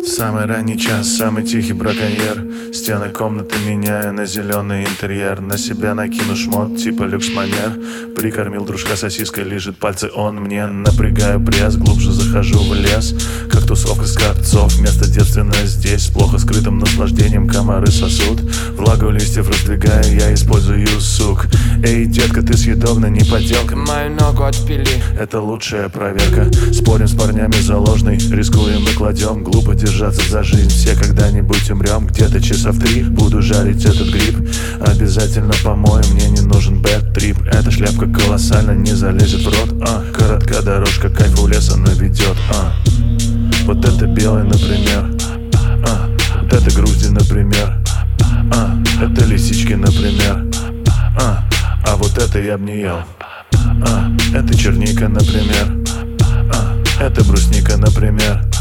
Самый ранний час, самый тихий браконьер. Стены комнаты меняя на зеленый интерьер. На себя накину шмот типа люкс-манер. Прикормил дружка сосиской, лижет пальцы он мне. Напрягаю пресс, глубже захожу в лес. Как тусовка скопцов, место девственное здесь. С плохо скрытым наслаждением комары сосут. Влагу листьев раздвигая, я использую сук. Эй, детка, ты съедобна, не подделка. Мою ногу отпили. Это лучшая проверка. Спорим с парнями за ложный, рискуем и кладем. Глупо держаться за жизнь, все когда-нибудь умрем. Где-то часа в 3 буду жарить этот гриб. Обязательно помоем, мне не нужен бэд-трип. Эта шляпка колоссально не залезет в рот. Короткая дорожка, кайф у леса наведет. Вот это белый, например. Вот это грузди, например. Это лисички, например. А вот это я б не ел. Это черника, например. Это брусника, например.